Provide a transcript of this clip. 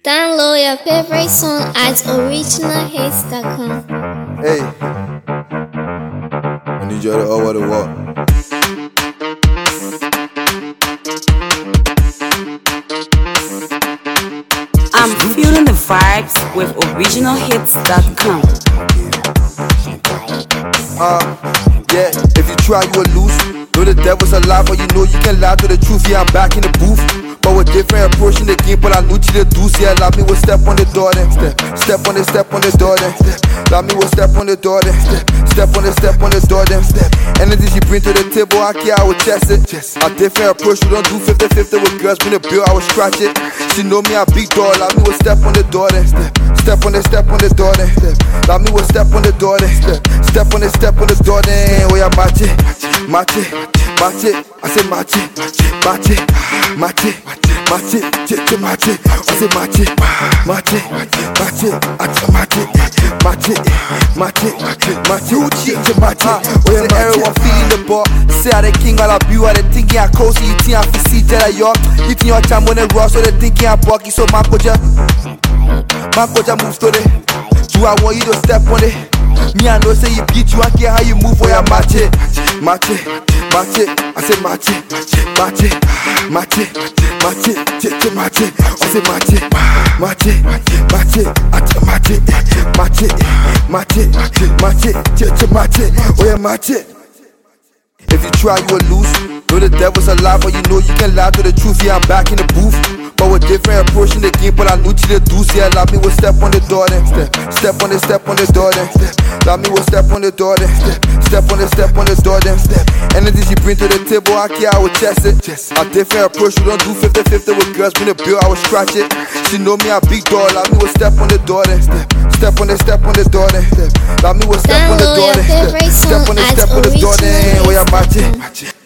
Download your favorite song at originalhits.com. Hey, I need you to over the walk. I'm feeling the vibes with originalhits.com. Yeah, if you try, you will lose. Know the devil's alive, but you know you can lie to the truth. Yeah, I'm back in the booth, but with different approach in the game. But I knew you to do. Yeah, allow me will step on the door then. Step on the door then. Allow me will step on the door then. Step on the door then. Anything she bring to the table, I care, I will chest it. A different approach, we don't do 50-50 with girls. Bring the bill, I will scratch it. She know me, I big door. Allow me will step on the door then. Step on the door then. Allow me will step on the door then. Step on the door then. Oh yeah, match it. I say match it. I say match it. I say match it. Oh yeah, everyone feeling the ball. Say I the king, all I be, I the thinking I cozy. You think I fi see Jedi York. You think your jam on the raw, so they thinking I blocky. So my koja moves to the. Do I want you to step on it? Me I know say you beat you, I care how you move. Oh yeah, match it. I say match it. I say match it. Oh yeah, match it. If you try, you will lose. Know the devil's alive, but you know you can lie to the truth. Yeah, I'm back in the booth, but with different approach in the game. But I knew you to do. Yeah, allow me will step on the door then. Step on the door then. Allow me will step on the door then. Step on the door then. Anything she bring to the table, I care, I will chest it. A different approach, we don't do 50-50 with girls. Bring the bill, I will scratch it. She know me, I big door. Allow me will step on the door then. Step on the door then. Allow me will step on the door then. Step on the door then. Oh yeah, match it.